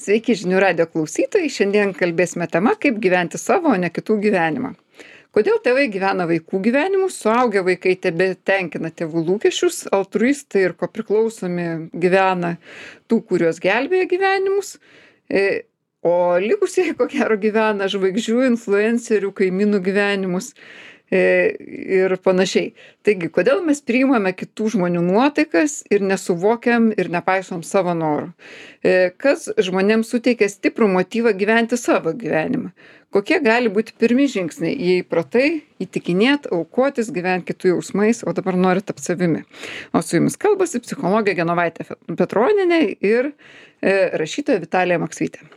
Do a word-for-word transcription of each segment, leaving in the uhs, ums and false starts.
Sveiki žinių radijo klausytojai, šiandien kalbėsime tema, kaip gyventi savo, o ne kitų gyvenimą. Kodėl tėvai gyvena vaikų gyvenimus, suaugę vaikai tebe tenkina tėvų lūkesčius, altruistai ir kopriklausomi gyvena tų, kuriuos gelbėja gyvenimus, e, o likusieji, ko gero, gyvena žvaigždžių, influencerių, kaimynų gyvenimus e, ir panašiai. Taigi, kodėl mes priimame kitų žmonių nuotaikas ir nesuvokiam ir nepaisom savo norų? E, kas žmonėms suteikia stiprų motyvą gyventi savo gyvenimą? Kokie gali būti pirmi žingsniai, jei pratai, įtikinėt, aukotis, gyventi kitų jausmais, o dabar nori tapti savimi. O su jumis kalbasi psichologė Genovaitė Petronienė ir e, rašytoja Vitalija Maksvytė.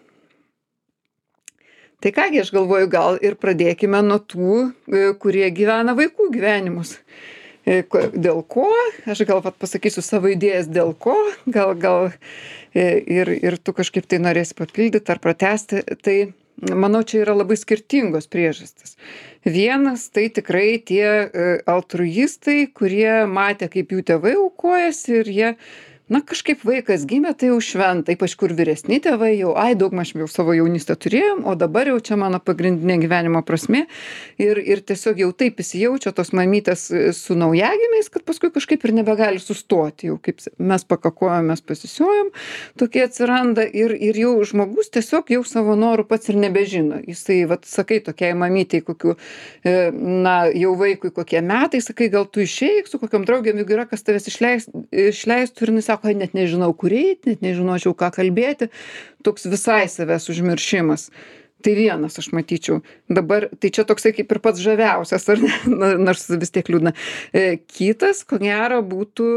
Tai kągi, aš galvoju, gal ir pradėkime nuo tų, e, kurie gyvena vaikų gyvenimus. E, ko, dėl ko? Aš gal vat, pasakysiu savo idėjas dėl ko, gal, gal e, ir, ir tu kažkaip tai norėsi papildyti ar pratesti. Tai manau, čia yra labai skirtingos priežastys. Vienas tai tikrai tie altruistai, kurie matė, kaip jų tėvai aukojasi ir jie, na, kažkaip vaikas gimė, tai jau šventa, ypač kur vyresni tėvai jau, ai, daug maž jau savo jaunystę turėjom, o dabar jau čia mano pagrindinė gyvenimo prasmė. Ir, ir tiesiog jau taip įsijaučia tos mamytės su naujagimiais, kad paskui kažkaip ir nebegali sustoti. Jau kaip mes pakakojom, mes pasisiojom, tokie atsiranda ir, ir jau žmogus tiesiog jau savo norų pats ir nebežino. Jisai, vat, sakai tokiai mamytei, kokiu, na, jau vaikui kokie metai, sakai, gal tu išeik su kokiam draugėm, jeigu yra, kas tavęs išleis, išleistų ir jis sako, net nežinau, kur eiti, net nežinočiau, ką kalbėti. Toks visai savęs užmiršimas. Tai vienas aš matyčiau. Dabar, tai čia toksai kaip ir pats žaviausias, ar ne? Nors vis tiek liūdna. Kitas, ko gero, būtų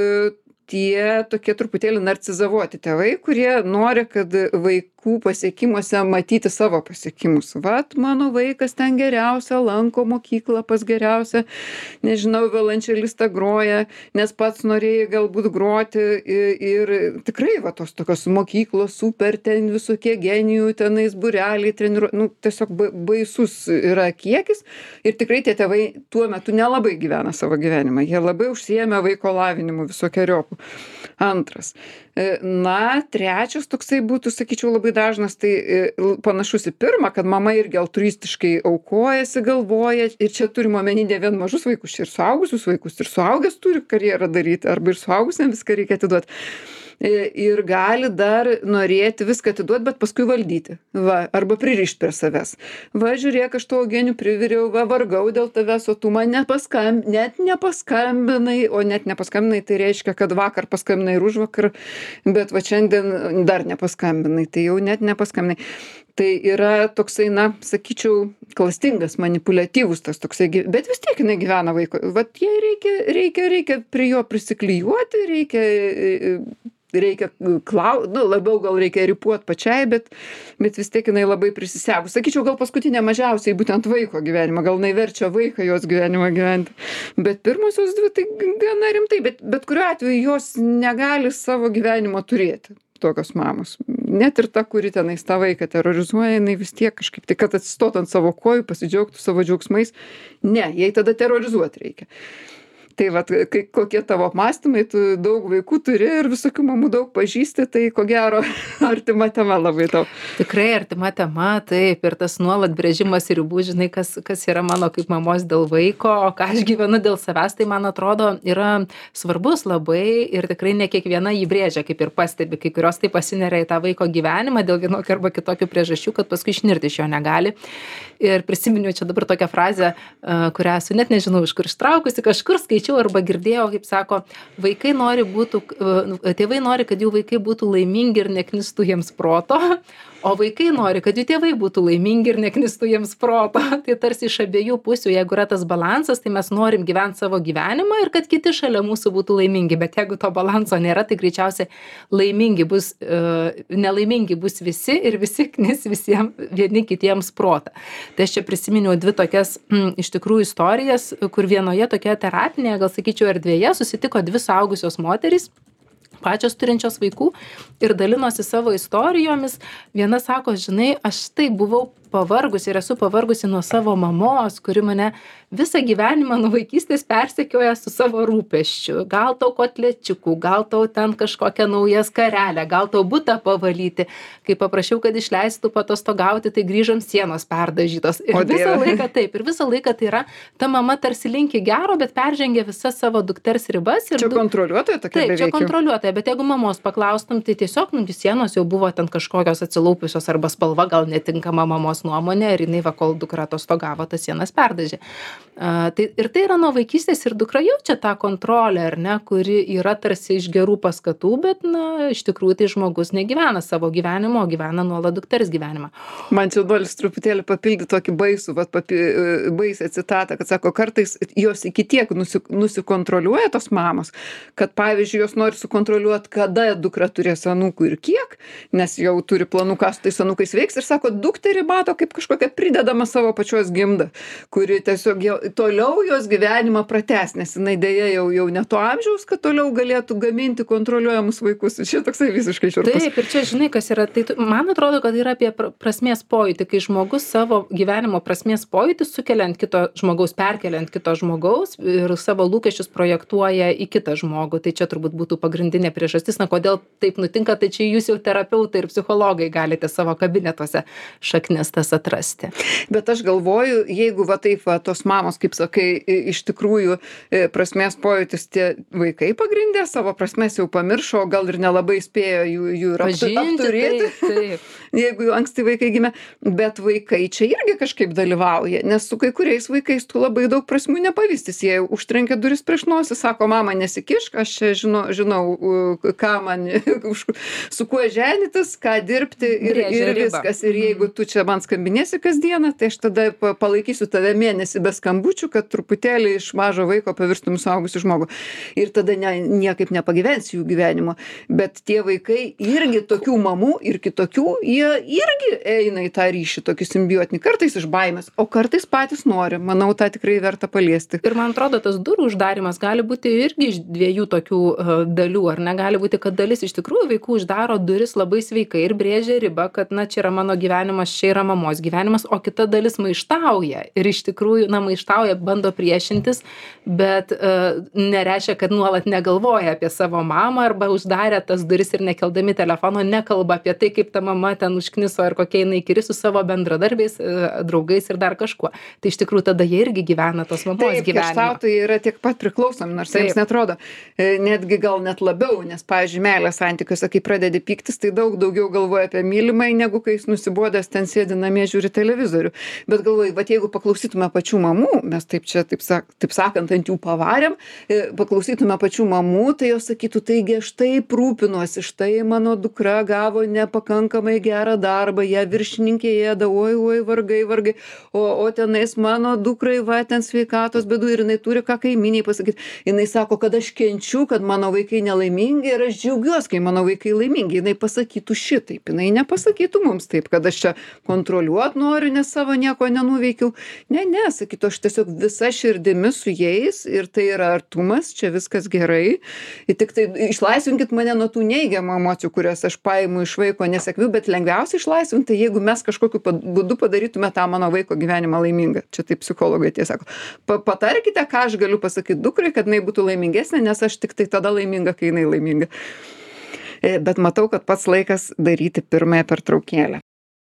tie tokie truputėlį narcizavoti tėvai, kurie nori, kad vaikų pasiekimuose matyti savo pasiekimus. Vat, mano vaikas ten geriausia, lanko mokyklą pas geriausią, nežinau, violončelistą groja, nes pats norėjai galbūt groti ir, ir tikrai, va, tos tokios mokyklos, super, ten visokie genijų, tenais būreliai, treniruoti, nu, tiesiog baisus yra kiekis ir tikrai tie tėvai tuo metu nelabai gyvena savo gyvenimą. Jie labai užsiėmė vaiko lavinimu visokiojopų. Antras. Na, trečias toksai būtų, sakyčiau, labai dažnas, tai panašus į pirmą, kad mama irgi altruistiškai aukojasi, galvoja, ir čia turime omeny ne vien mažus vaikus, čia ir suaugusius vaikus, ir suaugęs turi karjerą daryti, arba ir suaugusiam viską reikia atiduoti. Ir gali dar norėti viską atiduoti, bet paskui valdyti. Va, arba pririšti prie savęs. Va, žiūrėk, aš to genių priviriau, va, vargau dėl tavęs, o tu man nepaskambinai, net nepaskambinai, o net nepaskambinai, tai reiškia, kad vakar paskambinai ir užvakar, bet va šiandien dar nepaskambinai, tai jau net nepaskambinai. Tai yra toksai, na, sakyčiau, klastingas, manipuliatyvus tas toksai, bet vis tiek jinai gyvena vaiko. Vat jai reikia, reikia, reikia prie jo prisiklijuoti, reikia, reikia klau, nu, labiau gal reikia ripuot pačiai, bet, bet vis tiek jinai labai prisisegus. Sakyčiau, gal paskutinė mažiausiai būtent vaiko gyvenimą, gal jinai verčia vaiką jos gyvenimą gyventi. Bet pirmosios dvi tai gana rimtai, bet, bet kuriuo atveju jos negali savo gyvenimo turėti. Tokios mamos. Net ir ta, kuri tenais tą vaiką terrorizuoja, jinai vis tiek kažkaip tai, kad atsistotų ant savo kojų, pasidžiaugtų savo džiaugsmais. Ne, jai tada terrorizuoti reikia. Tai vat, kai, kokie tavo apmąstymai, tu daug vaikų turi ir visokių mamų daug pažįsti, tai ko gero artima tema labai tau. Tikrai artima tema, taip, ir tas nuolat brėžimas ribų, žinai, kas, kas yra mano kaip mamos dėl vaiko, o ką aš gyvenu dėl savęs, tai man atrodo yra svarbus labai ir tikrai ne kiekviena jį brėžia, kaip ir pastebi, kai kurios tai pasineria į tą vaiko gyvenimą dėl vienokio arba kitokio priežasčių, kad paskui išnirti iš jo negali. Ir prisiminiau čia dabar tokią frazę, kurią esu net nežinau iš kur ištraukusi, kažkur skaičiau arba girdėjau, kaip sako, vaikai nori būtų, tėvai nori, kad jų vaikai būtų laimingi ir neknistų jiems proto, o vaikai nori, kad jų tėvai būtų laimingi ir neknistų jiems proto. Tai tarsi iš abiejų pusių, jeigu yra tas balansas, tai mes norim gyventi savo gyvenimą ir kad kiti šalia mūsų būtų laimingi, bet jeigu to balanso nėra, tai greičiausiai laimingi bus, nelaimingi bus visi ir visi knis visiems vieni kitiems protą. Tai aš čia prisiminiau dvi tokias m, iš tikrųjų istorijas, kur vienoje tokioje terapinėje, gal sakyčiau, erdvėje susitiko dvi suaugusios moterys, pačios turinčios vaikų ir dalinosi savo istorijomis. Viena sako, žinai, aš tai buvau pavargusi ir esu pavargusi nuo savo mamos, kuri mane visą gyvenimą nuo vaikystės persekioja su savo rūpesčiu. Gal tau kotlečiukų, gal tau ten kažkokią naują skarelę, gal tau butą pavalyti. Kai paprašiau, kad išleistų patostogauti, tai grįžom sienos perdažytos. Ir O visą Dieve. laiką taip, ir visą laiką tai yra, ta mama tarsi linki gero, bet peržengia visas savo dukters ribas. Ir Čia du- kontroliuotoja tokia Taip, čia beveik jau. kontroliuotoja, bet jeigu mamos paklaustum, tai tiesiog, nu, sienos jau buvo ten kažkokios atsilaupusios arba spalva gal netinkama mamos nuomonė ir jinai va, kol dukra atostogavo, tas sienas perdažė. Uh, tai, ir tai yra nuo vaikystės ir dukra jaučia tą kontrolę, ar ne, kuri yra tarsi iš gerų paskatų, bet, na, iš tikrųjų tai žmogus negyvena savo gyvenimo, o gyvena nuolat dukters gyvenimą. Man čia noris truputėlį papildyti tokį baisų, vat, papi, baisę citatą, kad sako, kartais jos iki tiek nusi, nusikontroliuoja tos mamos, kad pavyzdžiui, jos nori sukontroliuoti, kada dukra turės anūkų ir kiek, nes jau turi planų, ką su tais anūkais veiks ir sako, dukterį mato kaip kažkokią pridedamą savo pačios gimdą, kuri tiesiog jau, toliau jos gyvenimą pratęs, nes jinai dėja jau, jau ne to amžiaus, kad toliau galėtų gaminti kontroliuojamus vaikus. Čia toksai visiškai šiurpus. Taip, ir čia žinai, kas yra, tai tu- man atrodo, kad yra apie pr- prasmės pojūtį, kai žmogus savo gyvenimo prasmės pojūtį sukelia ant kito žmogaus, perkelia ant kito žmogaus ir savo lūkesčius projektuoja į kitą žmogų. Tai čia turbūt būtų pagrindinė priežastis, na kodėl taip nutinka, tai čia jūs jau terapeutai ir psichologai galite savo kabinetuose šaknis tas atrasti. Bet aš galvoju, jeigu va taip va, tos mamos, kaip sakai, i- iš tikrųjų e, prasmės pojūtis tie vaikai pagrindė, savo prasmės jau pamiršo, o gal ir nelabai spėjo jų, jų ir aptu- apturėti, taip, taip. jeigu jų anksti vaikai gimė. Bet vaikai čia irgi kažkaip dalyvauja, nes su kai kuriais vaikais tu labai daug prasmių nepavystys. Jie užtrenkia duris prieš nosį, sako, mama nesikišk, aš čia žinau, žinau u, ką man, už- su kuo ženytis, ką dirbti ir, Brėžia ir ribą. viskas. Ir jeigu tu čia man skambinėsi kasdieną, tai aš tada pa- palaikysiu tave mėnesį be skambučių, kad truputėlį iš mažo vaiko pavirstum į suaugusių žmogų. Ir tada ne, niekaip nepagyvensi jų gyvenimo. Bet tie vaikai irgi tokių mamų ir kitokių, jie irgi eina į tą ryšį, tokį simbiotinį. Kartais iš baimės, o kartais patys nori. Manau, tą tikrai verta paliesti. Ir man atrodo, tas durų uždarimas gali būti irgi iš dviejų tokių uh, dalių, ar negali būti, kad dalis iš tikrųjų vaikų uždaro duris labai sveikai ir brėžia ribą, kad, na, čia yra mano gyvenimas, čia yra mamos gyvenimas, o kita dalis maištauja. Ir iš tikrųjų, na, maištauja, bando priešintis, bet uh, nereiškia, kad nuolat negalvoja apie savo mamą arba uždarė tas duris ir nekeldami telefono nekalba apie tai, kaip ta mama ten užkniso ir kokia jinai įkyri su savo bendradarbiais, uh, draugais ir dar kažkuo. Tai iš tikrųjų tada jie irgi gyvena tos mamos Taip, gyvenimą. kerštautojai yra tiek pat priklausomi, nors Taip. jiems netrodo. E, Netgi gal net labiau, nes, pavyzdžiui, meilės santykiuose, kai pradedi pyktis, tai daug daugiau galvoja apie mylimai, negu kai jis nusibodęs ten sėdi namie žiūri televizorių. Bet galvoju, va jeigu paklausytume pačių mamų, mes taip čia, taip, sak, taip sakant, ant jų pavarėm, e, paklausytume pačių mamų, tai jos sakytų, taigi aš taip rūpinuosi, štai mano dukra gavo nepakankamai gerą darbą, ją viršininkė ėda, oi, oi, vargai, vargai, o, o tenais mano dukrai, va, ten sveikatos bėdų ir jinai turi ką kaiminiai pasakyti. Jinai sako, kad aš kenčiu, kad mano vaikai nelaimingi ir aš džiaugiuosi, kai mano vaikai laimingi. Jinai pasakytų šitaip, jinai nepasakytų mums taip, kad aš čia kontroliuot noriu, nes savo nieko nenuveikiau. Ne, ne, sakytų, aš tiesiog visa širdimi su jais ir tai yra artumas, čia viskas gerai. Ir tik tai išlaisvinkit mane nuo tų neigiamų emocijų, kurias aš paimu iš vaiko nesėkmių, bet lengviausiai išlaisvinti, jeigu mes kažkokiu pad- būdu padarytume tą mano vaiko gyvenimą laimingą. Čia taip psichologai tie sako. Pa- Patarkite, ką aš galiu pasakyti dukrai, kad jinai būtų laimingesnė, nes aš tik tai tada laiminga, kai jinai laiminga. E, Bet matau, kad pats laikas daryti pirmąją pertraukėlę.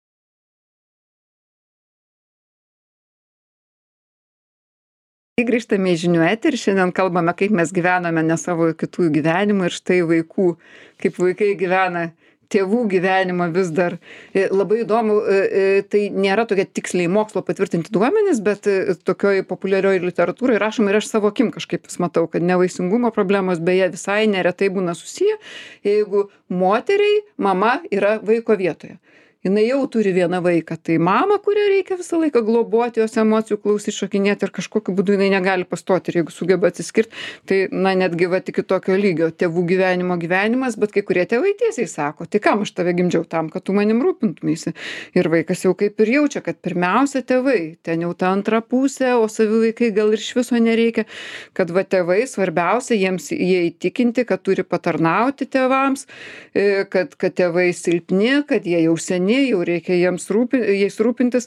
Grįžtame į žinių eterį, šiandien kalbame, kaip mes gyvename ne savo kitų gyvenimų ir štai vaikų, kaip vaikai gyvena tėvų gyvenimą vis dar. E, Labai įdomu, e, e, tai nėra tokie tiksliai mokslo patvirtinti duomenys, bet e, tokioj populiarioj literatūrai rašoma ir aš savo akim kažkaip vis matau, kad nevaisingumo problemos beje visai neretai būna susiję, jeigu moteriai mama yra vaiko vietoje. Jinai jau turi vieną vaiką, tai mama, kurią reikia visą laiką globoti, jos emocijų klausyti, šokinėti ir kažkokiu būdu jinai negali pastoti ir jeigu sugeba atsiskirti, tai na netgi va iki tokio lygio tėvų gyvenimo gyvenimas, bet kai kurie tėvai tiesiai sako, tai kam aš tave gimdžiau tam, kad tu manim rūpintumėsi. Ir vaikas jau kaip ir jaučia, kad pirmiausia tėvai, ten jau ta antra pusė, o savi vaikai gal ir iš viso nereikia, kad va tėvai svarbiausia jiems jie įtikinti, kad turi patarnauti tėvams, e, kad, kad tėvai silpni, kad jie jau seni vieni, jau reikia jiems rūpi, jais rūpintis.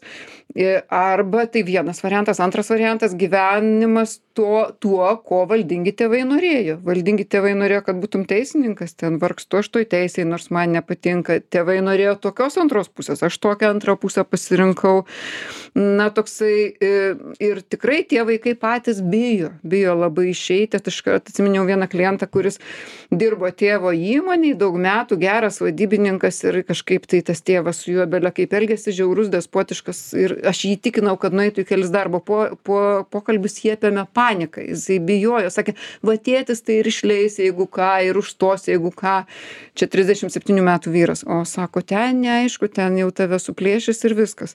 Arba tai vienas variantas, antras variantas - gyvenimas to, tuo, ko valdingi tėvai norėjo. Valdingi tėvai norėjo, kad būtum teisininkas, ten vargstu aš toj teisėj, nors man nepatinka. Tėvai norėjo tokios antros pusės, aš tokią antrą pusę pasirinkau. Na, toksai ir tikrai tie vaikai patys bijo, bijo labai išeiti. Aš atsiminiau vieną klientą, kuris dirbo tėvo įmonėj daug metų, geras vadybininkas ir kažkaip tai tas tėvas su juo belia kaip elgėsi, žiaurus, despotiškas ir aš jį tikinau, kad nueitų į kelis darbo po, po, pokalbius, jie apėmė paniką, jisai bijojo, sakė, va tėtis tai ir išleis, jeigu ką, ir užstos, jeigu ką. Čia trisdešimt septynių metų vyras, o sako, ten neaišku, ten jau tave suplėšys ir viskas.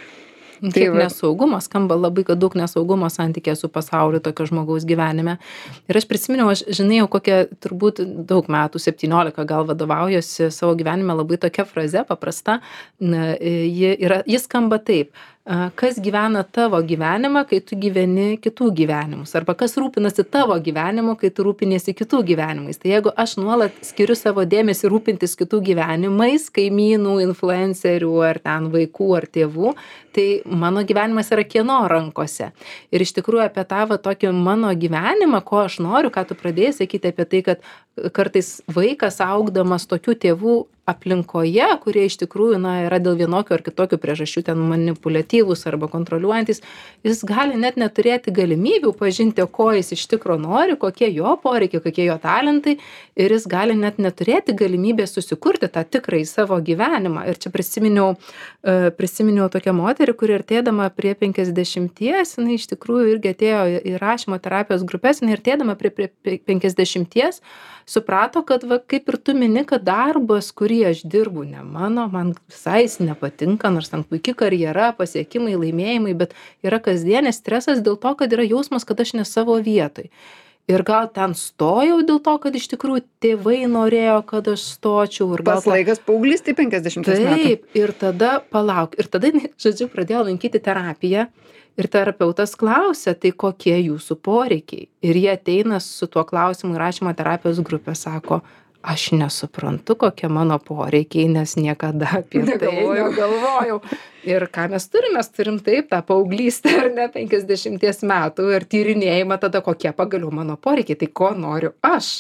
Kiek tai nesaugumo, skamba labai, kad daug nesaugumo santykė su pasauliu tokio žmogaus gyvenime. Ir aš prisiminiau, aš žinai, jau kokią turbūt daug metų, septyniolika gal vadovaujuosi savo gyvenime labai tokia fraze paprasta. Na, ji, yra, ji skamba taip. Kas gyvena tavo gyvenimą, kai tu gyveni kitų gyvenimus, arba kas rūpinasi tavo gyvenimu, kai tu rūpiniesi kitų gyvenimais. Tai jeigu aš nuolat skiriu savo dėmesį rūpintis kitų gyvenimais, kaimynų, influencerių, ar ten vaikų, ar tėvų, tai mano gyvenimas yra kieno rankose. Ir iš tikrųjų apie tą va, tokį mano gyvenimą, ko aš noriu, ką tu pradėjai sakyti apie tai, kad kartais vaikas augdamas tokių tėvų aplinkoje, kurie iš tikrųjų na, yra dėl vienokių ar kitokių priežasčių ten manipuliatyvūs arba kontroliuojantis, jis gali net neturėti galimybių pažinti, ko jis iš tikro nori, kokie jo poreikiai, kokie jo talentai, ir jis gali net neturėti galimybės susikurti tą tikrąjį savo gyvenimą. Ir čia prisiminiau, prisiminiau tokią moterį, kuri artėdama prie penkiasdešimties, jinai iš tikrųjų irgi atėjo į rašymo terapijos grupės, jinai artėdama prie, prie penkiasdešimties, suprato, kad va, kaip ir tu mini, kad darbas, kurį aš dirbu, ne mano, man visai nepatinka, nors ten puikia karjera, pasiekimai, laimėjimai, bet yra kasdienis stresas dėl to, kad yra jausmas, kad aš ne savo vietoj. Ir gal ten stojau dėl to, kad iš tikrųjų tėvai norėjo, kad aš stočiau. Ir gal pas laikas paauglystė penkiasdešimties metų. Taip, ir tada palauk. Ir tada, žodžiu, pradėjau lankyti terapiją. Ir terapeutas klausia, tai kokie jūsų poreikiai. Ir jie ateina su tuo klausimu į rašymo terapijos grupę, sako, aš nesuprantu, kokie mano poreikiai, nes niekada apie tai negalvojau. Ir ką mes turim, mes turim taip tą paauglystę, ar ne, penkiasdešimties metų ir tyrinėjimą tada, kokie pagaliau mano poreikiai, tai ko noriu aš.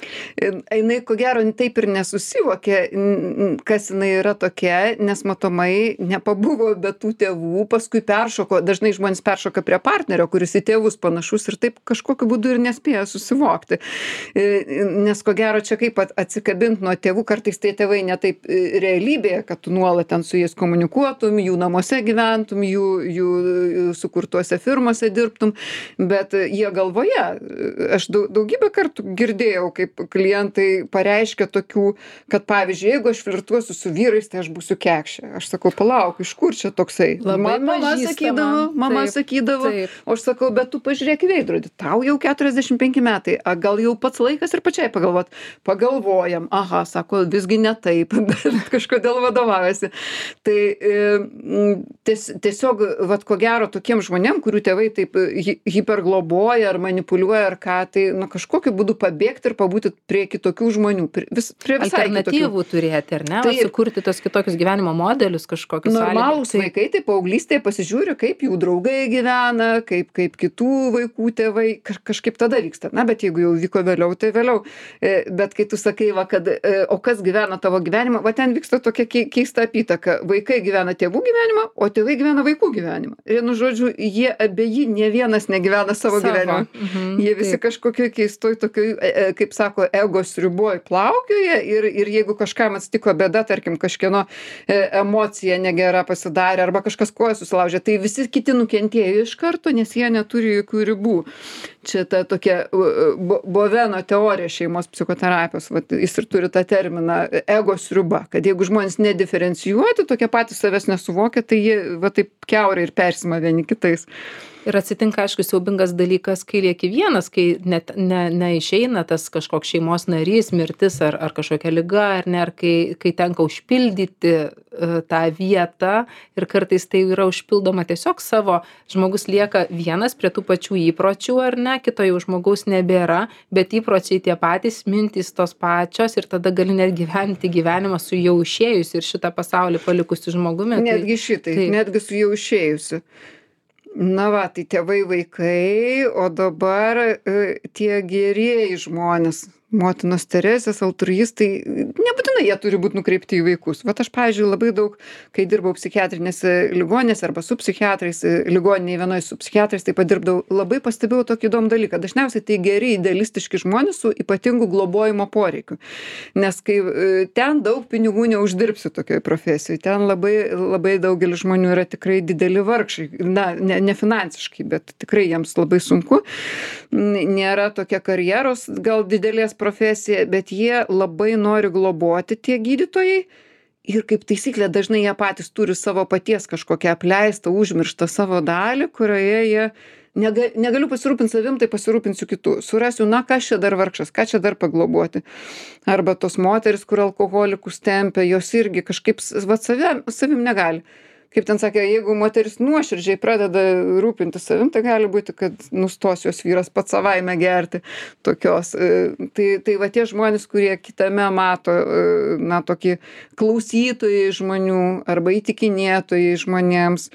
Jinai, ko gero, taip ir nesusivokė, kas jinai yra tokia, nes matomai nepabuvo be tų tėvų, paskui peršoko, dažnai žmonės peršoka prie partnerio, kuris į tėvus panašus ir taip kažkokiu būdu ir nespėja susivokti. Nes ko gero čia kaip atsikabint nuo tėvų, kartais tie tėvai ne taip realybėje, kad tu nuolat ten su jais komunikuotum, jų namuose gyventum, jų, jų sukurtuose firmose dirbtum, bet jie galvoje, aš daugybę kartų girdėjau, kaip klientai pareiškia tokių, kad pavyzdžiui, jeigu aš flirtuosiu su vyrais, tai aš būsiu kekšė. Aš sakau, palauk, iš kur čia toksai? Labai mama pažįstama. sakydavo, mama Taip, sakydavo, taip. o aš sakau, bet tu pažiūrėk į veidrodį, tau jau keturiasdešimt penki metai, a, gal jau pats laikas ir pačiai pagalvot. Pagalvojam, aha, sako, visgi ne taip, bet kažkodėl vadovavęsi. Tai e, ties, tiesiog, vat, ko gero, tokiem žmonėm, kurių tėvai taip hi, hipergloboja ar manipuliuoja ar ką, tai nu, kažkokiu būdu pabėgti ir pabūti prie kitokių žmonių, prie, vis, prie visai alternatyvų kitokių. turėti, ar ne? Tai Sukurti tos kitokius gyvenimo modelius kažkokius. Normalūs sąlygas. vaikai, tai paauglystėje pasižiūri, kaip jų draugai gyvena, kaip, kaip kitų vaikų tėvai, Kaž, kažkaip tada vyksta. Na, bet jeigu jau vyko vėliau, tai vėliau. E, bet kai tu sakai, va, kad, e, o kas gyvena tavo gyvenimą, va ten vyksta tokia keista apytaka. Vaikai gyvena tėvų gyvenimą, o tėvai gyvena vaikų gyvenimą. Ir, nu, žodžiu, jie abeji, ne vienas negyvena savo, savo. gyvenimą. Mhm, jie visi taip. Kažkokioj keistoj, tokioj, e, kaip sako, ego sriuboj plaukioja ir, ir jeigu kažkam atsitiko bėda, tarkim, kažkieno e, emocija negera pasidarė arba kažkas koją susilaužė, tai visi kiti nukentėjo iš karto, nes jie neturi jokių ribų. Čia ta tokia bo, Boveno teorija šeimos psichoterapijos, vat, jis ir turi tą terminą ego sriuba, kad jeigu žmonės nediferencijuoti, tokie patys savęs nesuvokia, tai jie va, taip kiaurai ir persima vieni kitais. Ir atsitinka, aišku, siaubingas dalykas, kai lieki vienas, kai net, ne, neišeina tas kažkoks šeimos narys, mirtis ar, ar kažkokia liga, ar ne, ar kai, kai tenka užpildyti e, tą vietą ir kartais tai yra užpildoma tiesiog savo, žmogus lieka vienas prie tų pačių įpročių ar ne, kito jau žmogaus nebėra, bet įpročiai tie patys, mintys tos pačios ir tada gali net gyventi gyvenimą su jau išėjusiu ir šitą pasaulį palikusiu žmogumi. Netgi šitai, tai, netgi su jau išėjusiu. Na va, tai tėvai vaikai, o dabar e, tie gerieji žmonės, motinos Teresės, altruistai, nebūtinai jie turi būti nukreipti į vaikus. Vat aš, pavyzdžiui, labai daug, kai dirbau psichiatrinėse ligoninėse arba su psichiatrais, ligoninėje vienoje su psichiatrais, tai padirbdavau, labai pastebėjau tokį įdomų dalyką. Dažniausiai tai geri, idealistiški žmonės su ypatingu globojimo poreikiu. Nes kai e, ten daug pinigų neuždirbsi tokioje profesijoje, ten labai, labai daugelis žmonių yra tikrai dideli vargšai, na, ne, ne finansiškai, bet tikrai jiems labai sunku. Nėra tokia karjeros gal didelės profesija, bet jie labai nori globoti tie gydytojai ir kaip taisyklė dažnai jie patys turi savo paties kažkokią apleistą, užmirštą savo dalį, kurioje jie nega, negaliu pasirūpinti savim, tai pasirūpinsiu kitų. Surasiu, na, kas čia dar vargšas, ką čia dar pagloboti. Arba tos moteris, kur alkoholikus tempia, jos irgi kažkaip va, savim, savim negali. Kaip ten sakė, jeigu moteris nuoširdžiai pradeda rūpinti savim, tai gali būti, kad nustos jos vyras pats savaime gerti tokios. Tai, tai va tie žmonės, kurie kitame mato, na, tokį klausytojai žmonių arba įtikinėtojai žmonėms.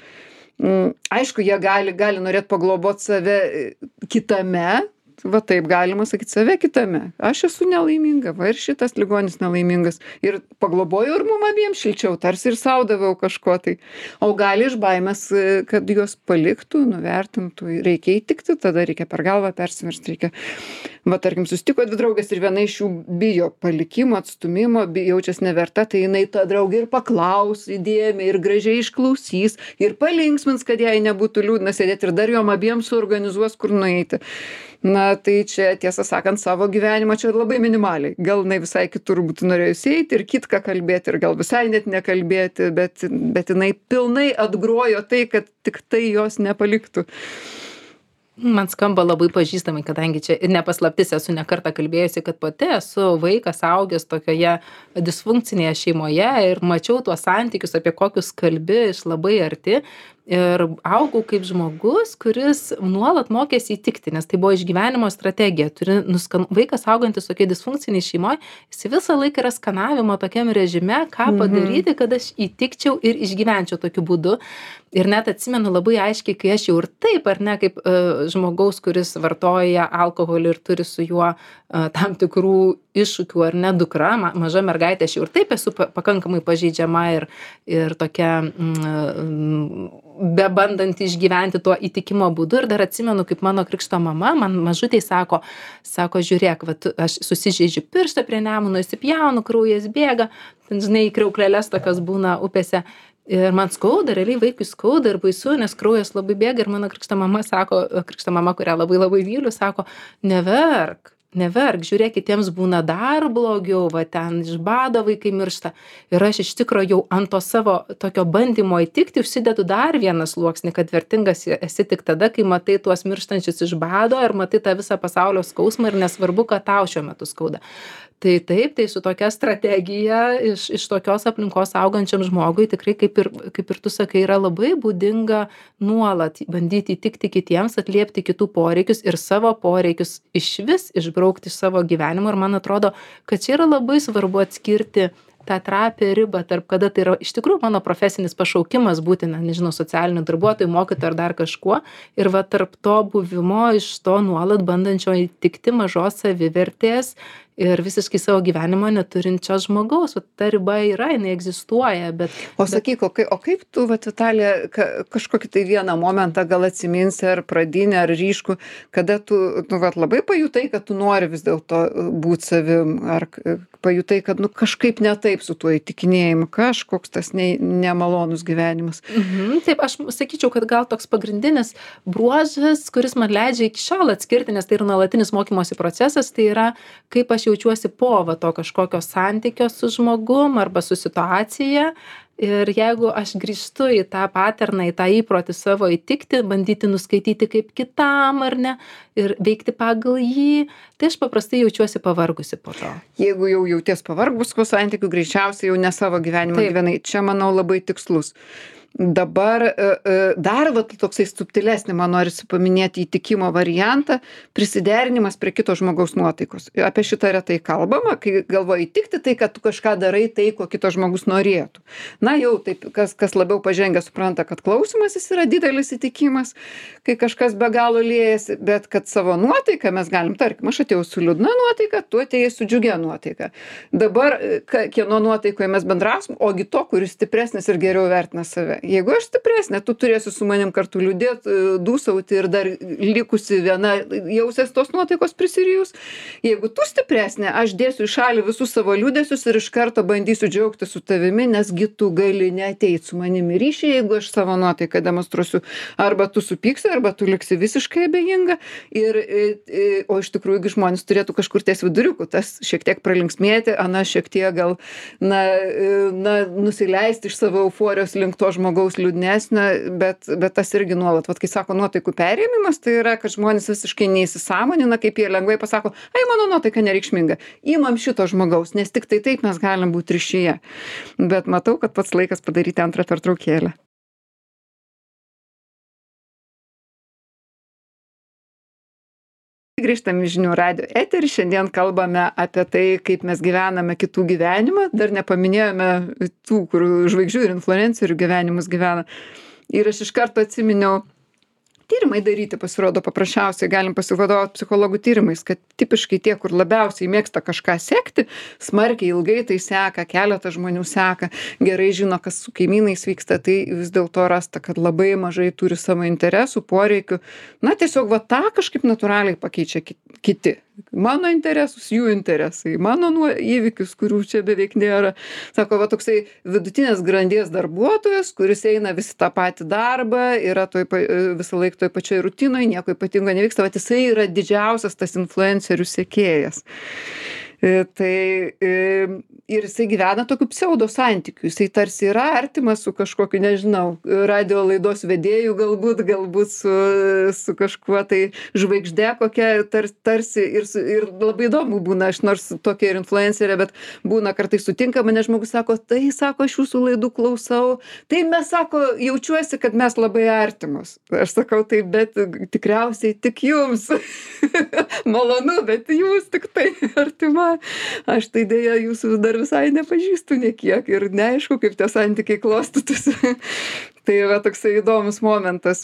Aišku, jie gali, gali norėti pagloboti save kitame, va taip galima sakyti, save kitame. Aš esu nelaiminga, va ir šitas ligonis nelaimingas. Ir pagloboju ir mum abiem šilčiau, tarsi ir saudaviau kažko tai. O gali iš baimės, kad juos paliktų, nuvertintų, reikia įtikti, tada reikia per galvą persiversti, reikia. Va, tarkim, susitiko dvi draugės ir viena iš jų bijo palikimo, atstumimo, jaučiasi neverta, tai jinai tą draugę ir paklaus įdėmiai ir gražiai išklausys ir palinksmins, kad jai nebūtų liūdna sėdėti ir dar jom abiem suorganizuos, kur nueiti. Na, tai čia, tiesą sakant, savo gyvenimą čia labai minimaliai. Gal jinai visai kitur būtų norėjusi eiti ir kitką kalbėti, ir gal visai net nekalbėti, bet, bet jinai pilnai atgrojo tai, kad tik tai jos nepaliktų. Man skamba labai pažįstamai, kadangi čia ir nepaslaptis esu ne kartą kalbėjusi, kad pati esu vaikas augęs tokioje disfunkcinėje šeimoje ir mačiau tuos santykius, apie kokius kalbi iš labai arti. Ir augau kaip žmogus, kuris nuolat mokėsi įtikti, nes tai buvo išgyvenimo strategija. Turi nuskan... Vaikas augantis tokiai disfunkciniai šeimoje, jis visą laiką yra skanavimo tokiam režime, ką padaryti, kad aš įtikčiau ir išgyvenčiau tokiu būdu. Ir net atsimenu labai aiškiai, kai aš jau ir taip, ar ne, kaip uh, žmogaus, kuris vartoja alkoholį ir turi su juo uh, tam tikrų iššūkių, ar ne, dukra, ma, maža mergaitė, aš jau ir taip esu pa, pakankamai pažeidžiama ir, ir tokia mm, bebandant išgyventi tuo įtikimo būdu. Ir dar atsimenu, kaip mano krikšto mama, man mažutei sako, sako, žiūrėk, vat, aš susižeidžiu pirštą prie nemuno, įsipjaunu, kraujas bėga, ten, žinai, kriauklelės tokios būna upėse. Ir man skauda, realiai vaikui skauda ir baisu, nes kraujas labai bėga ir mano krikšto mama sako, krikšto mama, kurią labai labai myliu, sako, neverk. Neverk, žiūrėk, kitiems būna dar blogiau, va ten iš bado vaikai miršta. Ir aš iš tikro jau ant to savo tokio bandymo įtikti užsidedu dar vieną sluoksnį, kad vertingas esi tik tada, kai matai tuos mirštančius iš bado ir matai tą visą pasaulio skausmą ir nesvarbu, kad tau šiuo metu skauda. Tai taip, tai su tokia strategija iš, iš tokios aplinkos augančiam žmogui tikrai, kaip ir, kaip ir tu sakai, yra labai būdinga nuolat bandyti įtikti kitiems, atliepti kitų poreikius ir savo poreikius išvis išbraukti iš savo gyvenimo. Ir man atrodo, kad čia yra labai svarbu atskirti tą trapią ribą tarp kada tai yra iš tikrųjų mano profesinis pašaukimas būti, na, nežinau, socialiniu darbuotoju, mokytoju ar dar kažkuo. Ir va tarp to buvimo iš to nuolat bandančio įtikti mažos savivertės ir visiškai savo gyvenimo neturinčio žmogaus. O ta riba yra, jinai egzistuoja, bet... O sakyk, o, kai, o kaip tu, va, Vitalija, ka, kažkokį tai vieną momentą gal atsiminsi, ar pradinį, ar ryškų, kada tu, nu, va, labai pajutai, kad tu nori vis dėlto būti savim, ar pajutai, kad, nu, kažkaip ne taip su tuo įtikinėjimu, kažkoks tas ne, nemalonus gyvenimas. Mhm, taip, aš sakyčiau, kad gal toks pagrindinis bruožas, kuris man leidžia iki šiol atskirti, nes tai yra nuolatinis mokymosi procesas, tai yra, kaip aš jaučiuosi po va to kažkokio santykio su žmogum arba su situacija Ir jeigu aš grįžtu į tą paterną, į tą įprotį savo įtikti, bandyti nuskaityti kaip kitam ar ne, ir veikti pagal jį, tai aš paprastai jaučiuosi pavargusi po to. Jeigu jau jauties pavargus po santykių, greičiausiai jau ne savo gyvenimą Taip. gyvenai. Čia, manau, labai tikslus. Dabar e, e, dar va, toksai subtilesnį, man norisi paminėti įtikimo variantą, prisiderinimas prie kito žmogaus nuotaikos. Apie šitą retai kalbama, kai galvoji įtikti tai, kad tu kažką darai tai, ko kito žmogus norėtų. Na jau taip, kas, kas labiau pažengę supranta, kad klausimasis yra didelis įtikimas, kai kažkas be galo liejasi, bet kad savo nuotaiką mes galim, tarkim, aš atėjau su liūdna nuotaika, tu atėjai su džiugia nuotaika. Dabar, ka, kieno nuotaikoje mes bendrausim, ogi to, kuris stipresnis ir geriau vertina save. Jeigu aš stipresnė, tu turėsi su manim kartu liūdėt, dūsauti ir dar likusi viena jausies tos nuotaikos prisirijus. Jeigu tu stipresnė, aš dėsiu į šalį visus savo liūdėsius ir iš karto bandysiu džiaugti su tavimi, nesgi tu gali neateit su manimi ryšį, jeigu aš savo nuotaiką demonstruosiu. Arba tu supyksi, arba tu liksi visiškai abejinga. Ir, o iš tikrųjų žmonės turėtų kažkur ties viduriuku, tas šiek tiek pralinksmėti, ana šiek tiek gal na, na, nusileisti iš savo euforijos link to žmogaus žmogaus liūdnesnio, bet, bet tas irgi nuolat. Vat kai sako nuotaikų perėmimas, tai yra, kad žmonės visiškai neįsisąmonina, kaip jie lengvai pasako, ai, mano nuotaika nereikšminga. Įmam šito žmogaus, nes tik tai taip mes galim būti ryšyje. Bet matau, kad pats laikas padaryti antrą pertraukėlę. Grįžtame į Žinių radijo eterį. Šiandien kalbame apie tai, kaip mes gyvename kitų gyvenimą. Dar nepaminėjome tų, kur žvaigždžių ir influencerių gyvenimus gyvena. Ir aš iš karto atsiminiau, tyrimai daryti pasirodo paprasčiausiai, galim pasivadovauti psichologų tyrimais, kad tipiškai tie, kur labiausiai mėgsta kažką sekti, smarkiai ilgai tai seka, keletą žmonių seka, gerai žino, kas su kaimynais vyksta, tai vis dėlto rasta, kad labai mažai turi savo interesų, poreikių. Na, tiesiog va tą kažkaip natūraliai pakeičia kiti. Mano interesus, jų interesai, mano nuo įvykius, kurių čia beveik nėra. Sako, va toksai vidutinės grandies darbuotojas, kuris eina visi tą patį darbą, yra toj, visą laiką toj pačioj rutinoje, nieko ypatingo nevyksta, va jisai yra didžiausias tas influencerių sekėjas. Tai ir jisai gyvena tokiu pseudo santykiu, jisai tarsi yra artimas su kažkokiu, nežinau, radio laidos vedėju galbūt, galbūt su, su kažkuo tai žvaigžde kokia tar, tarsi ir, ir labai įdomu būna, aš nors tokia ir influencerė, bet būna kartais sutinka mane žmogus, sako, tai sako, aš jūsų laidų klausau, tai mes sako, jaučiuosi, kad mes labai artimus. Aš sakau, tai bet tikriausiai tik jums. Malonu, bet jūs tik tai artima. Aš tai dėja jūsų dar visai nepažįstu nekiek ir neaišku, kaip tie santykiai klostytųsi. Tai yra toksai įdomus momentas.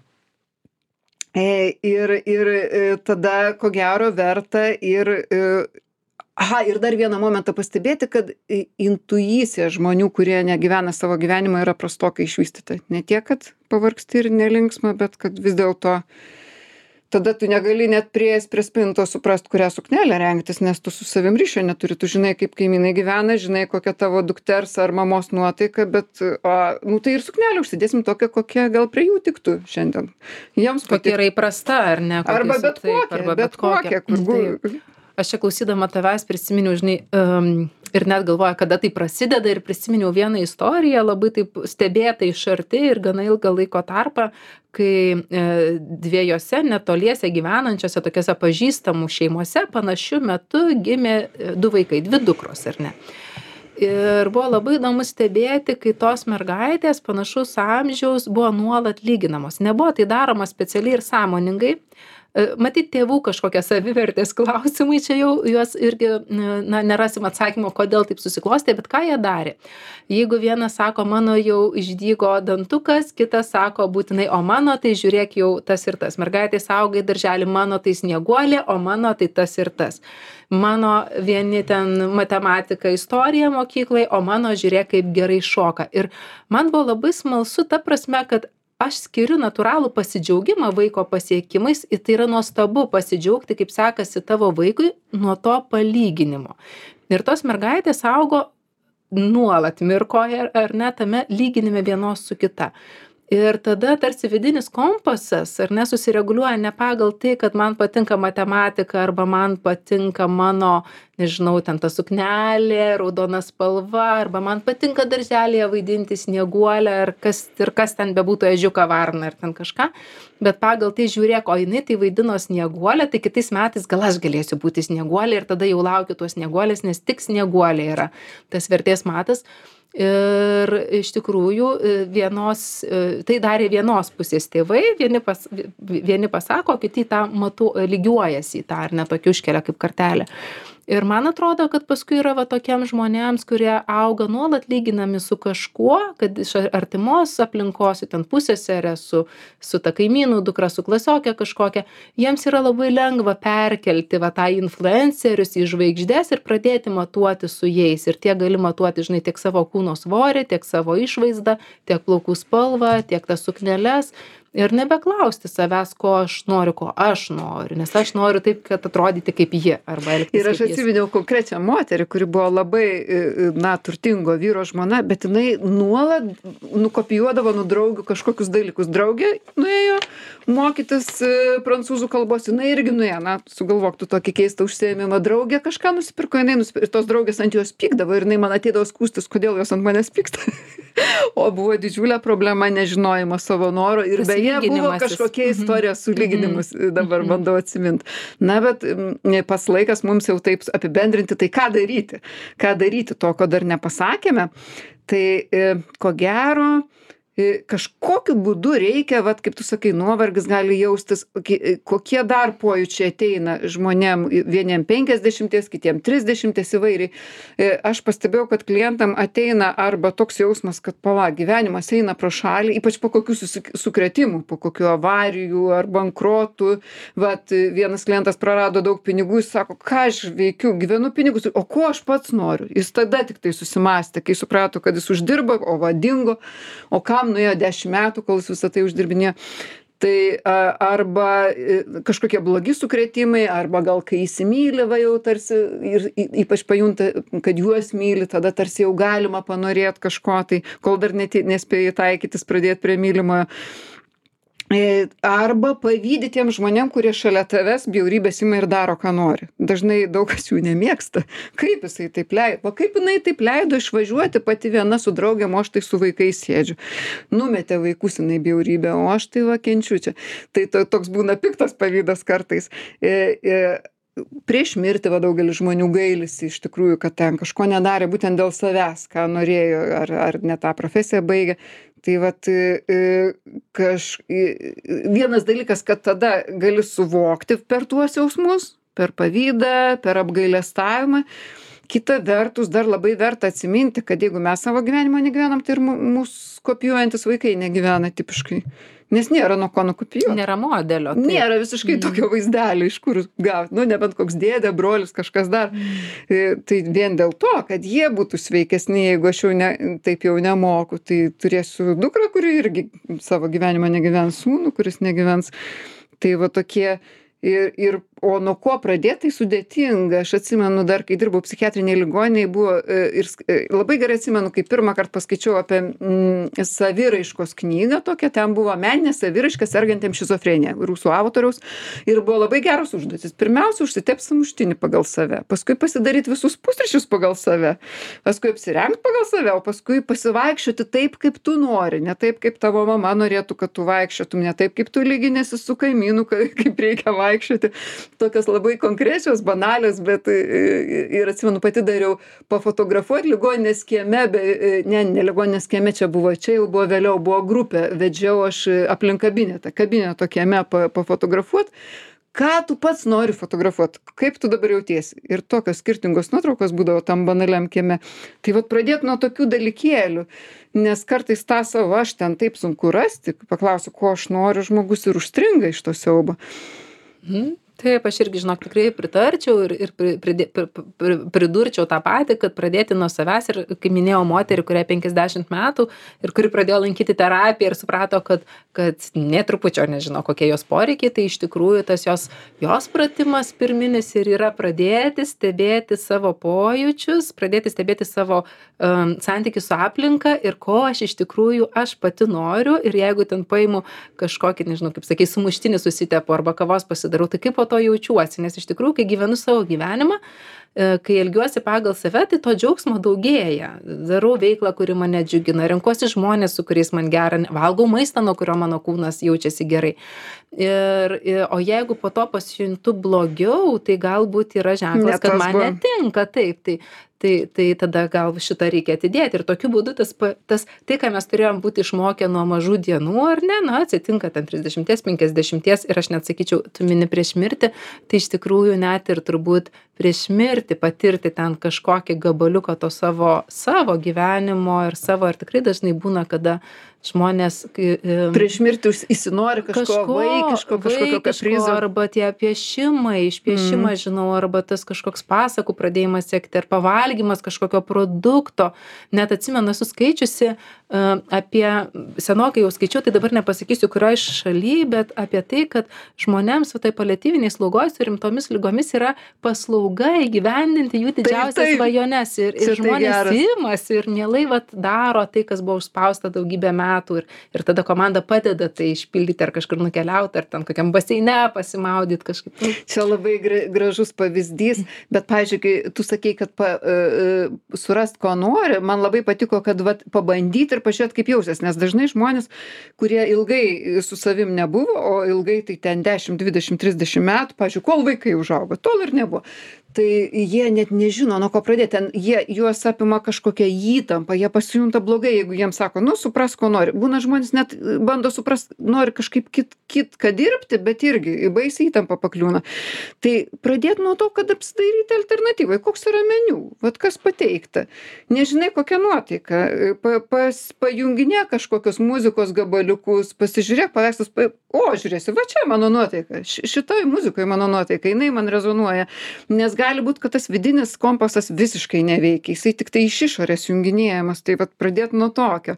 Ir, ir tada, ko gero, verta ir... Aha, ir dar vieną momentą pastebėti, kad intuicija žmonių, kurie negyvena savo gyvenimą, yra prastokai išvystyta. Ne tiek, kad pavargsti ir nelinksma, bet kad vis dėlto tada tu negali net prieėjęs prie spintos suprast, kurią suknelę rengtis, nes tu su savim ryšio neturi. Tu žinai, kaip kaimynai gyvena, žinai, kokia tavo dukters ar mamos nuotaika, bet, o, nu tai ir suknelę užsidėsim tokią, kokia gal prie jų tiktų šiandien. Jiems patiktų. Kokia yra įprasta, ar ne? Arba bet kokia, arba bet kokia. Kur... Aš čia klausydama tavęs prisiminiau, žinai, um, ir net galvoju, kada tai prasideda, ir prisiminiau vieną istoriją, labai taip stebėta iš arti ir gana ilgą laiko tarpą, kai e, dviejose netoliese gyvenančiose tokiose pažįstamų šeimose panašiu metu gimė du vaikai, dvi dukros, ar ne? Ir buvo labai įdomu stebėti, kai tos mergaitės panašus amžiaus buvo nuolat lyginamos. Nebuvo tai daroma specialiai ir sąmoningai. Matyt, tėvų kažkokie savivertės klausimai, čia jau juos irgi, na, nerasim atsakymo, kodėl taip susiklostė, bet ką jie darė. Jeigu vienas sako, mano jau išdygo dantukas, kitas sako būtinai, o mano tai žiūrėk jau tas ir tas. Mergaitės auga į darželį, mano tai snieguolė, o mano tai tas ir tas. Mano vieni ten matematika, istorija mokyklai, o mano žiūrėk kaip gerai šoka. Ir man buvo labai smalsu ta prasme, kad aš skiriu natūralų pasidžiaugimą vaiko pasiekimais ir tai yra nuostabu pasidžiaugti, kaip sekasi tavo vaikui nuo to palyginimo. Ir tos mergaitės augo nuolat mirkoje ar ne tame lyginime vienos su kita. Ir tada tarsi vidinis kompasas, ar ne, susireguliuoja ne pagal tai, kad man patinka matematika arba man patinka mano, nežinau, ten ta suknelė, raudona spalva, arba man patinka darželėje vaidinti snieguolę, ar kas, ir kas ten bebūtų, ežiuką, varną ar ten kažką. Bet pagal tai žiūrėk, o jinai tai vaidino snieguolę, tai kitais metais gal aš galėsiu būti snieguolė ir tada jau laukiu tos snieguolės, nes tik snieguolė yra tas vertės matas. Ir iš tikrųjų vienos, tai darė vienos pusės tėvai, vieni, pas, vieni pasako, kiti tą matu, lygiuojasi į tą, ar ne, tokį užkelia kaip kartelę. Ir man atrodo, kad paskui yra va tokiems žmonėms, kurie auga nuolat lyginami su kažkuo, kad iš artimos aplinkos, ten pusėserė, su, su ta kaimynų dukra, su klasiokė kažkokia, jiems yra labai lengva perkelti va tą influencerius į žvaigždės ir pradėti matuoti su jais. Ir tie gali matuoti, žinai, tiek savo kūno svorį, tiek savo išvaizdą, tiek plaukų spalvą, tiek tas sukneles. Ir nebeklausti savęs, ko aš noriu, ko aš noriu, nes aš noriu taip, kad atrodyti kaip ji. Arba elgtis ir aš kaip jis. atsiminiau konkrečią moterį, kuri buvo labai, na, turtingo vyro žmona, bet jinai nuolat nukopijuodavo nuo draugių kažkokius dalykus. Draugė nuėjo mokytis prancūzų kalbos, jinai irgi nuėjo, na, sugalvok tu tokį keistą užsiėmimą. Draugė kažką nusipirko, jinai nusipirko, ir tos draugės ant jos pykdavo, ir jinai man ateidavo skųstis, kodėl jos ant manęs pyksta. O buvo didžiulė problema nežinojimas savo noro ir beje buvo kažkokia istorija su lyginimus, dabar bandau atsiminti. Na, bet pas laikas mums jau taip apibendrinti, tai ką daryti? Ką daryti to, ko dar nepasakėme? Tai ko gero, kažkokiu būdu reikia, vat, kaip tu sakai, nuovargis gali jaustis, kokie dar pojūčiai ateina žmonėm, vieniem penkiasdešimties, kitiem trisdešimties įvairiai. Aš pastebėjau, kad klientam ateina arba toks jausmas, kad pala, gyvenimas eina pro šalį, ypač po kokių sukrėtimų, po kokių avarijų ar bankrotų. Vat, vienas klientas prarado daug pinigų, jis sako, ką aš veikiu, gyvenu pinigus, o ko aš pats noriu. Jis tada tik tai susimastė, kai suprato, kad jis uždirba, o va dingo, o kam nuėjo dešimt metų, kol jis visą tai uždirbinėjo. Tai a, arba kažkokie blogi sukrėtimai, arba gal kai įsimyli, va jau tarsi, ir ypač pajunta, kad juos myli, tada tarsi jau galima panorėti kažko, tai kol dar net, nespėjai taikytis, pradėti prie mylimojo. Arba pavydi tiem žmonėm, kurie šalia tavęs bjaurybės ima ir daro, ką nori. Dažnai daug kas jų nemėgsta. Kaip jisai taip leido? Va kaip jinai taip leido išvažiuoti pati viena su draugėm, o aš tai su vaikais sėdžiu. Numetė vaikus jinai bjaurybę, o aš tai va kenčiu čia. Tai to, toks būna piktas pavydas kartais. E, e, Prieš mirtį va daugelis žmonių gailisi iš tikrųjų, kad ten kažko nedarė būtent dėl savęs, ką norėjo, ar, ar ne tą profesiją baigė. Tai vat kaž... vienas dalykas, kad tada gali suvokti per tuos jausmus, per pavydą, per apgailestavimą. Kita vertus, dar labai verta atsiminti, kad jeigu mes savo gyvenimo negyvenam, tai ir mūsų kopijuojantis vaikai negyvena tipiškai. Nes nėra nuo ko nukopijuoti. Nėra modelio. Taip. Nėra visiškai mm. tokio vaizdelio, iš kur gauti. Nu, nebent koks dėdė, brolis, kažkas dar. Mm. Tai vien dėl to, kad jie būtų sveikesni, jeigu aš jau ne, taip jau nemoku, tai turėsiu dukrą, kuri irgi savo gyvenimą negyvens, sūnų, kuris negyvens. Tai va tokie... Ir, ir, o nuo ko pradėti, tai sudėtinga. Aš atsimenu, dar kai dirbau psichiatrinėje ligoninėje, buvo ir labai gerai atsimenu, kai pirmą kartą paskaičiau apie mm, saviraiškos knygą tokią, ten buvo meninė saviraiška sergantiems šizofrenija, rusų autoriaus, ir buvo labai geros užduotis. Pirmiausia, užsitepti sumuštinį pagal save, paskui pasidaryti visus pusryčius pagal save, paskui apsirengti pagal save, o paskui pasivaikščioti taip, kaip tu nori, ne taip, kaip tavo mama norėtų, kad tu vaikščiotum, ne taip, kaip tu lyginėsi su kaimynu, kaip reikia vaikščioti. Tokios labai konkrečios, banalios, bet ir atsimenu, pati dariau pafotografuoti ligoninės kieme, be, ne, ne ligoninės kieme čia buvo, čia jau buvo vėliau, buvo grupė, vedžiau aš aplink kabinetą, kabineto kieme pafotografuoti. Ką tu pats nori fotografuoti, kaip tu dabar jautiesi. Ir tokios skirtingos nuotraukos būdavo tam banaliam kieme. Tai vat pradėt nuo tokių dalykėlių, nes kartais tą savo aš ten taip sunku rasti, paklausiu, ko aš noriu, žmogus ir užstringa iš to siaubo. Mhm. Taip, aš irgi, žinok, tikrai pritarčiau ir, ir pri, pridė, pri, pri, pridurčiau tą patį, kad pradėti nuo savęs ir, kaip minėjau, moterį, kuriai penkiasdešimt metų ir kuri pradėjo lankyti terapiją ir suprato, kad, kad netrupučio nežino, kokie jos poreikiai, tai iš tikrųjų tas jos, jos pratimas pirminis ir yra pradėti stebėti savo pojūčius, pradėti stebėti savo um, santykių su aplinka ir ko aš iš tikrųjų aš pati noriu ir jeigu ten paimu kažkokį, nežinau, kaip sakai, sumuštinį susitepu arba kavos pasidarau, tai kaip po to jaučiuosi, nes iš tikrųjų, kai gyvenu savo gyvenimą, kai elgiuosi pagal save, tai to džiaugsmo daugėja. Darau veiklą, kuri mane džiugina, renkuosi žmonės, su kuriais man gera, valgau maistą, nuo kurio mano kūnas jaučiasi gerai. Ir, ir, o jeigu po to pasijuntu blogiau, tai galbūt yra ženklas, kad man netinka, taip, tai, tai, tai tada gal šitą reikia atidėti. Ir tokiu būdu tas, tas, tai, ką mes turėjom būti išmokę nuo mažų dienų, ar ne, na, atsitinka ten trisdešimties, penkiasdešimties ir aš net sakyčiau, tu mini prieš mirtį, tai iš tikrųjų net ir turbūt prieš mirtį patirti ten kažkokį gabaliuką to savo, savo gyvenimo ir savo, ir tikrai dažnai būna, kada žmonės prieš mirtį įsinori kažko, kažko vaikiško, kažkokio kaprizo. Arba tie piešimai, išpiešimą, mm. žinau, arba tas kažkoks pasakų pradėjimas sekti, ar pavalgymas kažkokio produkto. Net atsimenu, esu skaičiusi uh, apie, senokai jau skaičiau, tai dabar nepasakysiu, kurioje šalyje, bet apie tai, kad žmonėms su tai paliatyviniai slaugoj su rimtomis lygomis yra paslauga įgyvendinti jų didžiausias svajones. Ir, ir žmonės imasi ir mielai vat, daro tai, kas buvo užspausta daugybę metų. Ir, ir tada komanda padeda tai išpildyti ar kažkur nukeliauti, ar ten kokiam baseine pasimaudyti kažkaip. Čia labai gražus pavyzdys, bet, pavyzdžiui, kai tu sakei, kad pa, uh, surast, ko nori, man labai patiko, kad vat, pabandyti ir pažiūrėti, kaip jausies, nes dažnai žmonės, kurie ilgai su savim nebuvo, o ilgai tai ten dešimt, dvidešimt, trisdešimt metų, pavyzdžiui, kol vaikai užaugo, tol ir nebuvo. Tai jie net nežino, nuo ko pradėti. Ten jie, juos apima kažkokia įtampa, jie pasijunta blogai, jeigu jiems sako, nu, supras, ko nori. Būna žmonės net bando suprast, nori kažkaip kit, kitką dirbti, bet irgi baisiai įtampa pakliūna. Tai pradėti nuo to, kad apsidairyti alternatyvai, koks yra meniu, vat kas pateikta. Nežinai, kokia nuotaika. Pa, pas, pajunginė kažkokios muzikos gabaliukus, pasižiūrėk paveikslus, pa, o, žiūrėsi, va čia mano nuotaika, šitoj muzikoje mano nuotaika, jinai man rezonuoja. Nes gali būt, kad tas vidinis kompasas visiškai neveikia, jisai tik tai iš išorės junginėjamas, tai vat pradėt nuo tokio.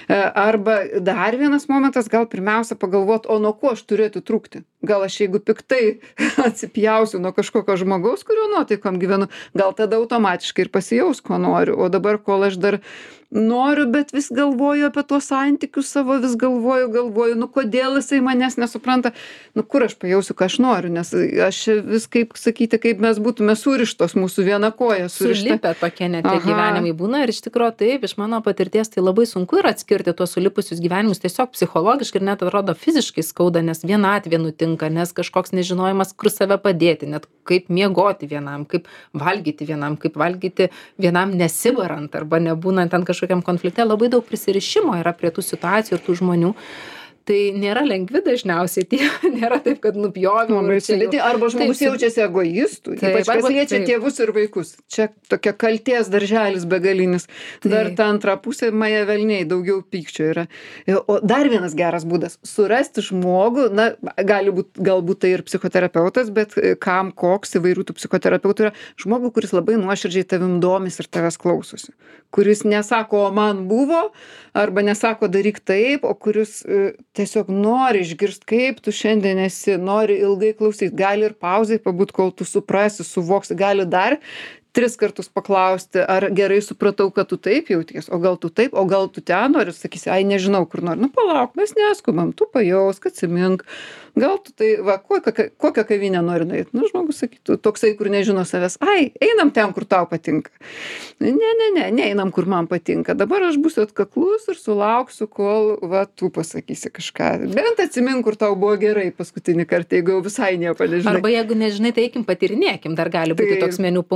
Arba dar vienas momentas, gal pirmiausia pagalvot, o nuo ko aš turėtų trūkti. Gal aš jeigu piktai atsipjausiu nuo kažkokio žmogaus, kurio nuotaikom gyvenu, gal tada automatiškai ir pasijaus, ko noriu. O dabar, kol aš dar noriu, bet vis galvoju apie tuos santykius savo, vis galvoju, galvoju, nu kodėl jisai manęs nesupranta, nu kur aš pajausiu, ką aš noriu, nes aš vis kaip sakyti, kaip mes būtume surištos, mūsų viena koja surišta. Sulipę tokie net tie gyvenimai būna ir iš tikrųjų taip, iš mano patirties tai labai sunku yra atskirti tuos sulipusius gyvenimus, tiesiog psichologiškai ir net atrodo fiziškai skauda, nes vienatvė nutinka, nes kažkoks nežinojimas, kur save padėti, net kaip miegoti vienam, kaip valgyti vienam, kaip valgyti vienam nesibarant arba nebūnant ant kažkokiam konflikte, labai daug prisirišimo yra prie tų situacijų ir tų žmonių. Tai nėra lengvi dažniausiai, tie, nėra taip, kad nupjovim. Jau... Arba žmogus taip, jaučiasi egoistų, taip, ypač kas liečia taip. Tėvus ir vaikus. Čia tokia kaltės darželis begalinis. Dar ta antra pusė, maja velniai, daugiau pykčio yra. O dar vienas geras būdas - surasti žmogų, na, gali būt, galbūt tai ir psichoterapeutas, bet kam koks įvairių tų psichoterapeutų yra, žmogų, kuris labai nuoširdžiai tavim domis ir tavęs klausosi. Kuris nesako, o man buvo, arba nesako, daryk taip, o kuris tiesiog nori išgirst, kaip tu šiandien esi, nori ilgai klausyt, gali ir pauzai pabūt, kol tu suprasi, suvoksi, gali dar tris kartus paklausti, ar gerai supratau, kad tu taip jauties, o gal tu taip, o gal tu ten nori, sakysi, ai nežinau, kur nori, nu palauk, mes neskubam, tu pajausk, atsimink, gal tu tai, va, kokią, kokią kavinę nori nueit, nu žmogus sakytų, toksai, kur nežino savęs, ai, einam ten, kur tau patinka, ne, ne, ne, neinam, kur man patinka, dabar aš būsiu atkaklus ir sulauksiu, kol, va, tu pasakysi kažką, bent atsimink, kur tau buvo gerai paskutinį kartą, jeigu jau visai nieko nežinai. Arba jeigu nežinai, tai eikim patyrinėkim, dar gali būti tai... toks meniu punktas, jeigu iš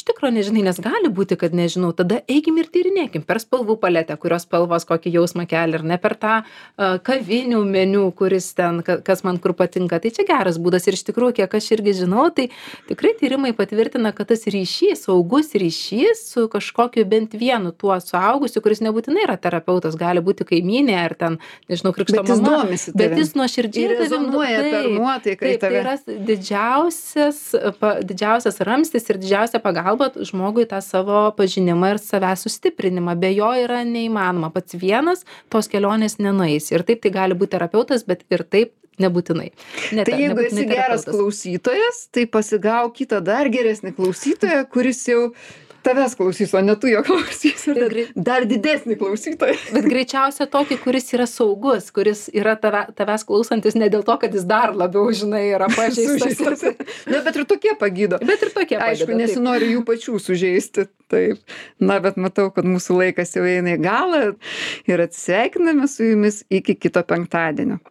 iš tikro nežinai, nes gali būti, kad nežinau, tada eikim ir tyrinėkim per spalvų paletę, kurios spalvos kokį jausmą kelia, ir ne per tą uh, kavinių meniu, kuris ten, kas man kur patinka. Tai čia geras būdas ir iš tikrųjų, kiek aš irgi žinau, tai tikrai tyrimai patvirtina, kad tas ryšys, saugus ryšys su kažkokiu bent vienu tuo suaugusiu, kuris nebūtinai yra terapeutas, gali būti kaimynė ar ten, nežinau, krikšto Bet jis mama. domisi Bet tavim. jis nuoširdžiai Ir rezonuoja tavim- per taip, nuotaiką į taip, tai tave. yra didžiausias, pa, didžiausias ramstis ir didžiausia pagalba žmogui tą savo pažinimą ir savęs sustiprinimą. Be jo yra neįmanoma. Pats vienas tos kelionės nenueis. Ir taip tai gali būti terapeutas, bet ir taip nebūtinai. Ne, Tai jeigu nebūtinai esi geras terapeutas. klausytojas, tai pasigauk kitą dar geresnį klausytoją, kuris jau tavęs klausys, o ne tu jo klausys. Ir Ir dar, greit- dar didesnį klausytoją. Bet greičiausia tokį, kuris yra saugus, kuris yra tave, tavęs klausantis ne dėl to, kad jis dar labiau, žinai, yra pažeistas. Sužeistas. Na, bet ir tokie pagydo. Bet ir tokie Aišku, padeda, taip. nesinori jų pačių sužeisti. Taip. Na, bet matau, kad mūsų laikas jau eina į galą ir atsisveikiname su jumis iki kito penktadienio.